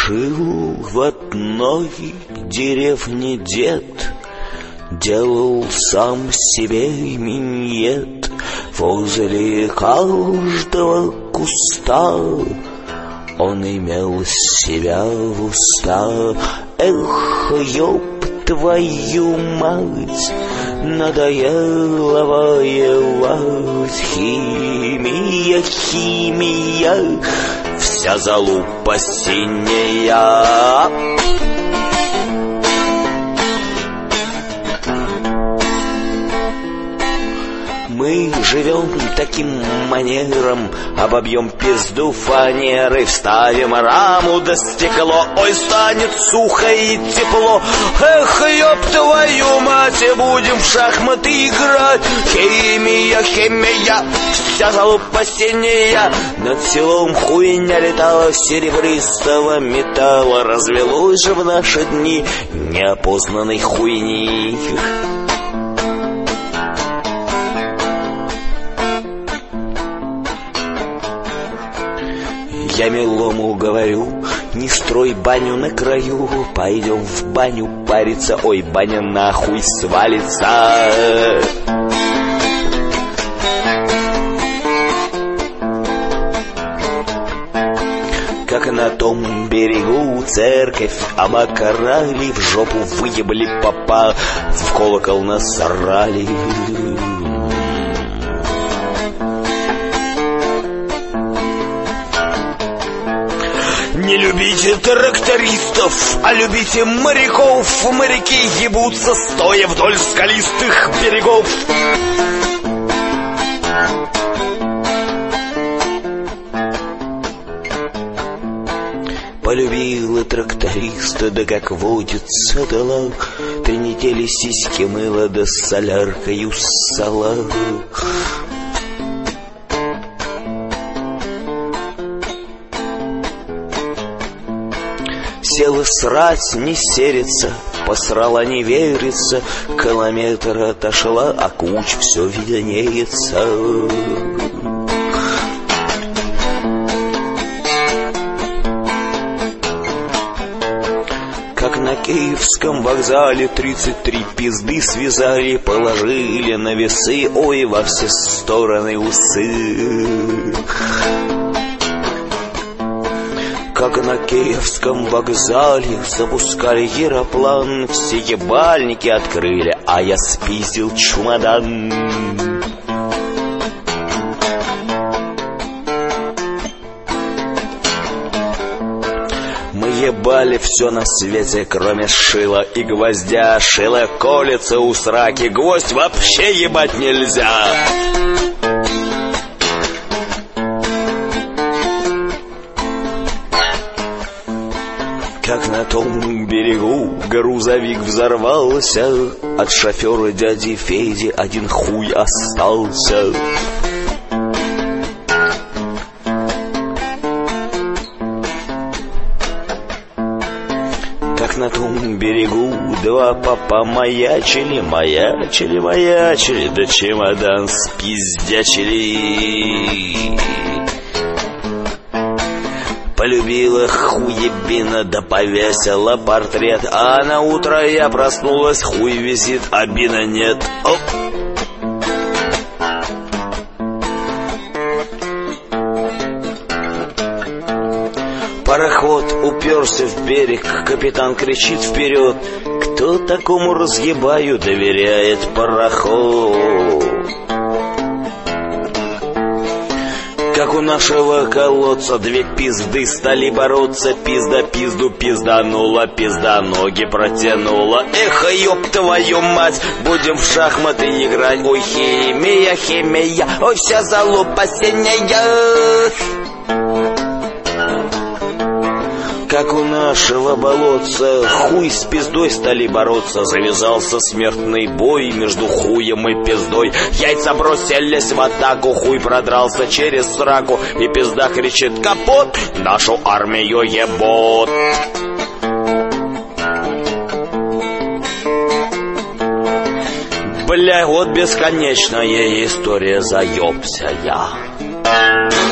Жил в одной деревне дед, делал сам себе миньет. Возле каждого куста он имел себя в уста. Эх, ёб твою мать, надоело воевать. Химия, химия, вся залупа синяя. Мы живем таким манером, обобьем пизду фанерой, вставим раму да стекло. Ой, станет сухо и тепло. Эх, ёб твою мать, будем в шахматы играть. Химия, химия, вся залупа синяя. Над селом хуйня летала серебристого металла. Развелось же в наши дни неопознанной хуйни. Я милому говорю, не строй баню на краю, пойдем в баню париться, ой, баня нахуй свалится. Как на том берегу церковь обокрали, в жопу выебли попа, в колокол насрали. Не любите трактористов, а любите моряков. Моряки ебутся, стоя вдоль скалистых берегов. Полюбила тракториста, да как водится, дала 3 недели сиськи мыла, да с соляркою ссала. Села срать, не серится, посрала, не верится. Километр отошла, а куч все виднеется. Как на Киевском вокзале 33 пизды связали, положили на весы, ой, во все стороны усы. Как на Киевском вокзале запускали аэроплан, все ебальники открыли, а я спиздил чемодан. Мы ебали все на свете, кроме шила и гвоздя. Шило колется у сраки, гвоздь вообще ебать нельзя. Как на том берегу грузовик взорвался, от шофера дяди Феди один хуй остался. Как на том берегу 2 папа маячили, маячили, маячили, да чемодан спиздячили. Полюбила хуебина, да повесила портрет, а на утро я проснулась, хуй висит, а бина нет. Оп. Пароход уперся в берег, капитан кричит вперед: кто такому разъебаю доверяет пароход? Как у нашего колодца 2 пизды стали бороться. Пизда пизду пизданула, пизда ноги протянула. Эх, ёб твою мать, будем в шахматы играть. Ой, химия, химия, ой, вся залупа синяя. Как у нашего болотца хуй с пиздой стали бороться. Завязался смертный бой между хуем и пиздой. Яйца бросились в атаку, хуй продрался через сраку, и пизда кричит: капот, нашу армию ебот. Бля, вот бесконечная история, заебся я.